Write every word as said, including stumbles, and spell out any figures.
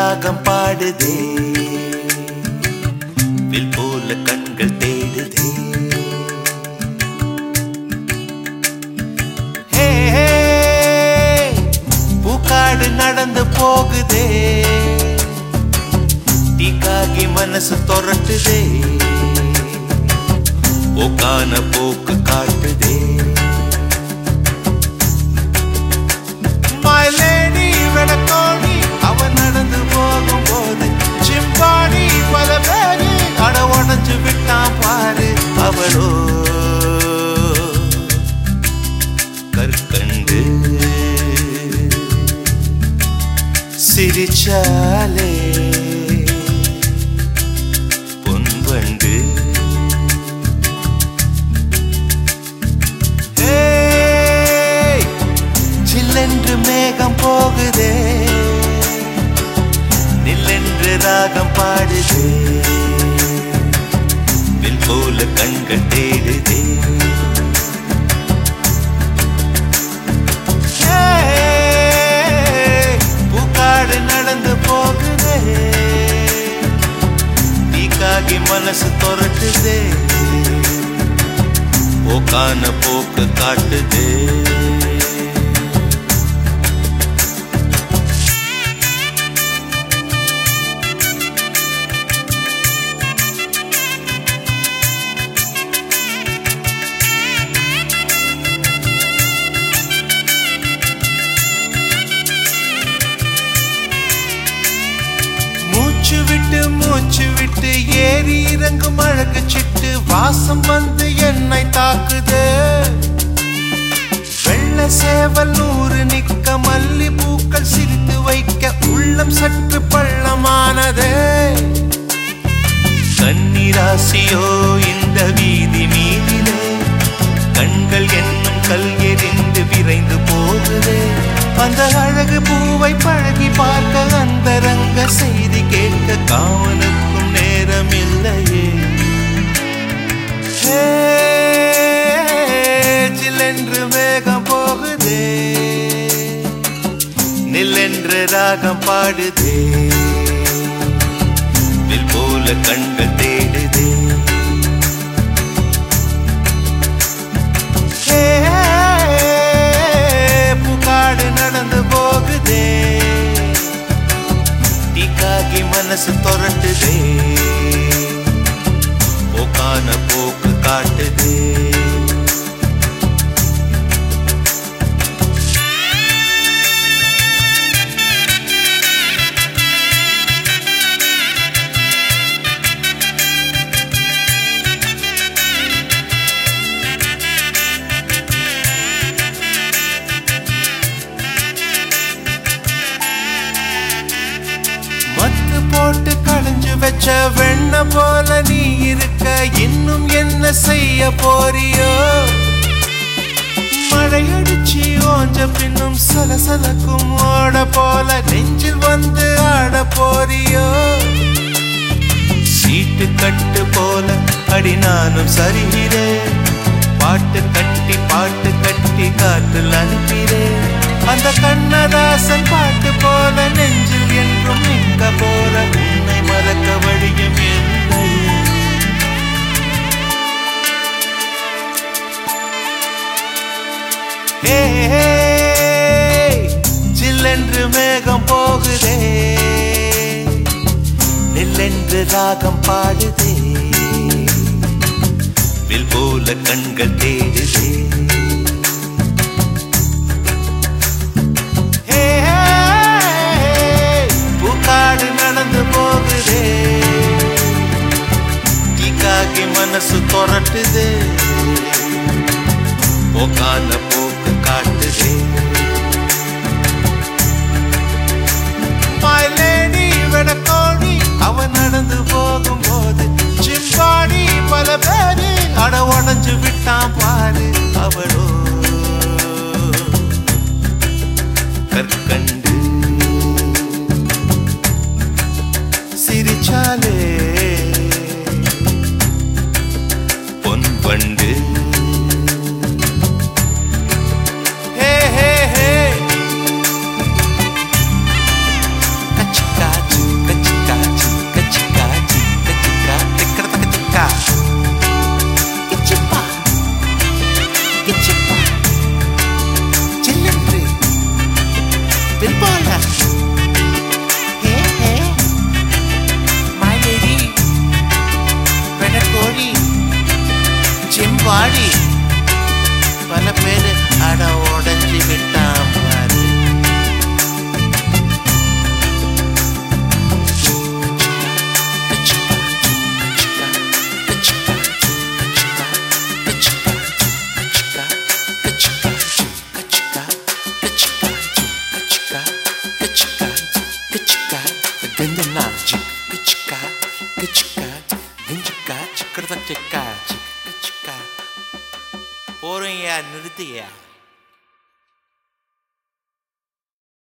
ராகம் பாடுதே வில் போல கண்கள் தேடுதே ஹே பூக்காடு நடந்து போகுதே டீக்காகி மனசு தொரட்டுதே போக்கான போக்கு காட்டுதே My lady வெடக்கோடி அவன் நடந்து போகும் போது சிம்பாடி பல பேரு அட உடஞ்சு விட்டான் பாரு அவளோ கற்கண்டு சிரிச்சாலே பொன்வண்டு சில்லென்று மேகம் போகுதே நில்லென்று ராகம் பாடுதே வில் போல கண்கள் தேடுதே பூக்காடு நடந்து போகுதே டீக்காகி மனசு தொரட்டுதே போக்கான போக்கு காட்டுதே மூச்சு விட்டு மூச்சு விட்டு ஏறி இறங்கும் அழகு சிட்டு வாசம் வந்து என்னை தாக்குது வெள்ள சேவல் நூறு நிக்க மல்லி பூக்கள் சிரித்து வைக்க உள்ளம் சற்று பள்ளமானதே கன்னிராசியோ இந்த வீதி மீதிலே கண்கள் என்னும் கல் எறிந்து விரைந்து போகுதே அந்த அழகு பூவை பழகி பார்க்க அந்த ரங்க செய்தி கேட்க காவலுக்கும் நேரம் இல்லையே சில்லென்று வேகம் போகுதே நில்லென்று ராகம் பாடுதே வில் போல கண்கள் தேடுதே பூக்காடு நடந்து போகுதே டீக்காகி மனசு தொரட்டுதே போக்கான போக்கு காட்டுதே மத்து போட்டு களைஞ்சு வச்ச வெண்ண போல நீ இருக்க இன்னும் என்ன செய்ய போறியோ மழையடிச்சு ஓஞ்ச பின்னும் சலசலக்கும் ஓட போல நெஞ்சில் வந்து ஆட போறியோ சீட்டு கட்டு போல அடி நானும் சரிகிறே பாட்டு கட்டி பாட்டு கட்டி காற்றில் அனுப்பிறே அந்த கண்ணதாசன் பாட்டு போல நெஞ்சில் என்றும் நிற்க போல உன்னை மறக்க வழியும் இல்லை சில்லென்று மேகம் போகுதே நில்லென்று ராகம் பாடுதே வில் போல கண்கள் தேடுதே பூக்காடு நடந்து போகுதே டீக்காகி மனசு தொரட்டுதே போக்கான போக்கு காட்டுதே My lady வெடக்கோடி அவன் நடந்து போகும் போது சிம்பாடி பல பேரு அட உடஞ்சு விட்டான் பாரு அவளோ கற்கண்டு சிரிச்சாலே பொன்வண்டு ஹே ஹே ஹே கச்சு காச்சு பல பேரு அட உடஞ்சி விட்டான் பாரு. போறீங்க நிறுத்தியா?